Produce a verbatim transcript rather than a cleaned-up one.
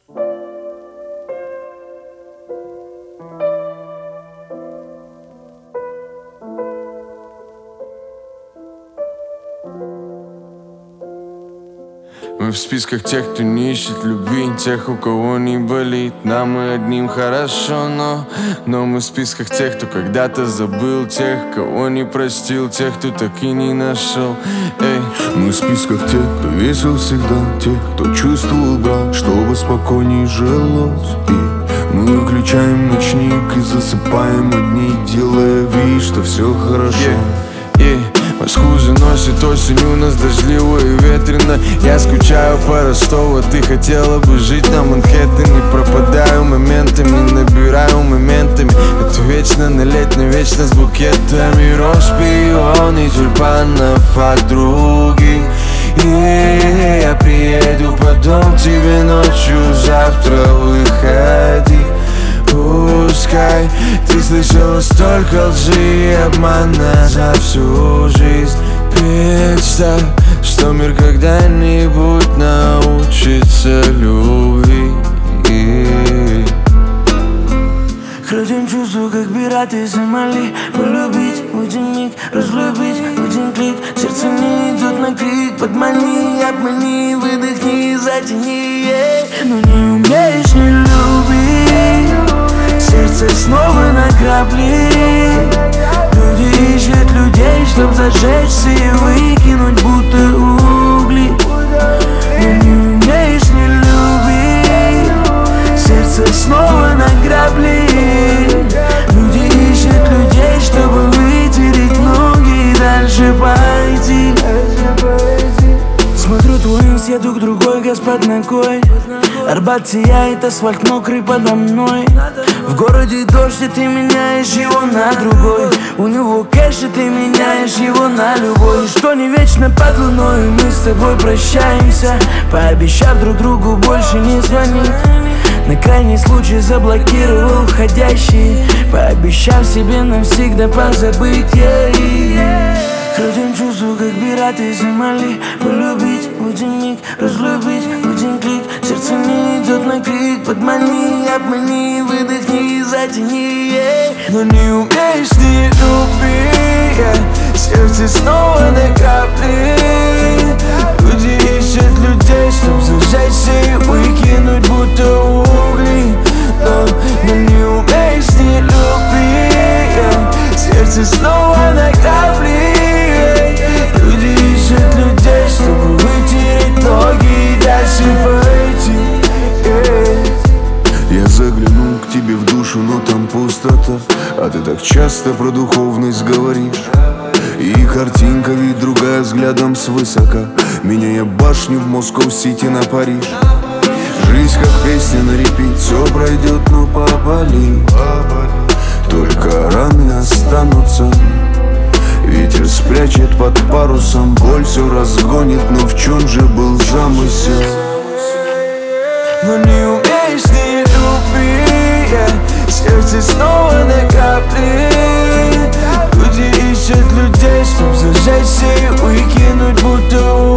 Мы в списках тех, кто не ищет любви, тех, у кого не болит. Нам и одним хорошо, но Но мы в списках тех, кто когда-то забыл, тех, кого не простил, тех, кто так и не нашел. Эй. Мы в списках тех, кто весел всегда, тех, кто чувствовал брат, чтобы спокойней жилось. И мы выключаем ночник и засыпаем одни, делая вид, что все хорошо. yeah. Yeah. Москву заносит осень, у нас дождливо и ветрено. Я скучаю по Ростову, ты хотела бы жить на Манхэттене. Пропадаю моментами, набираю моментами. Это вечно налетно, вечно с букетами роз, пионы, тюльпанов от других. И я приеду потом тебе ночью, завтра выходи. Пускай ты слышала столько лжи и обмана за всю жизнь. Представь, что мир когда-нибудь научится любви. Крадем чувства, как пираты из Сомали. Полюбить в один миг, разлюбить в один клик. Сердце не идет на крик, подмани, обмани, выдохни, затяни, yeah. Но не умеешь не любить, сердце снова на грабли. Люди ищут людей, чтоб зажечься и выкинуть, будто угли. Но не умеешь не любить, сердце снова на грабли. Люди ищут людей, чтобы вытереть ноги и дальше пойти. Смотрю твой инст, еду к другой, газ под ногой. Арбат сияет, асфальт мокрый подо мной. В городе дождь, и ты меняешь его на другой. У него кэш, и ты меняешь его на любой. Что не вечно под луной, мы с тобой прощаемся, пообещав друг другу больше не звонить. На крайний случай заблокировал входящие, пообещав себе навсегда позабыть, yeah. Крадем чувства, как пираты из Сомали. Полюбить в один миг, разлюбить в один клик. Сердце не идет на крик, подмани, обмани, выдохни, затяни, yeah. Но не умеешь не любить, yeah. Сердце снова на капли. Люди ищут людей, чтоб зажечься и выкинуть, будто угли. Но, но не умеешь не любить, yeah. Сердце снова на капли. Люди ищут людей, чтобы вытереть ноги и дальше пойти, yeah. Я заглянул к тебе в душу, но там пустота. А ты так часто про духовность говоришь. И картинка ведь другая, взглядом свысока, меняя башню в Москва-Сити на Париж. Жизнь как песня на репит, все пройдет, но поболит. Только раны останутся. Ветер спрячет под парусом, боль все разгонит, но в чем же был замысел? Но не умеешь не любить, yeah. Сердце снова на капли. Люди ищут людей, чтоб зажечься и выкинуть, будто